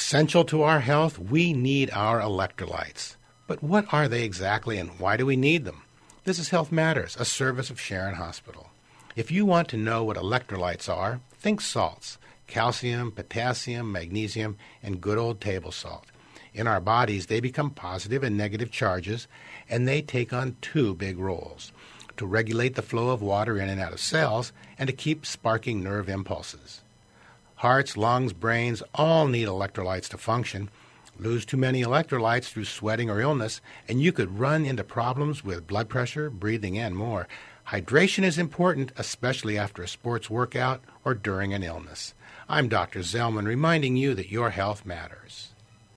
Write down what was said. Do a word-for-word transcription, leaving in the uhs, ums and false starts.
Essential to our health, we need our electrolytes. But what are they exactly and why do we need them? This is Health Matters, a service of Sharon Hospital. If you want to know what electrolytes are, think salts, calcium, potassium, magnesium, and good old table salt. In our bodies, they become positive and negative charges, and they take on two big roles: to regulate the flow of water in and out of cells, and to keep sparking nerve impulses. Hearts, lungs, brains all need electrolytes to function. Lose too many electrolytes through sweating or illness, and you could run into problems with blood pressure, breathing, and more. Hydration is important, especially after a sports workout or during an illness. I'm Doctor Zellman, reminding you that your health matters.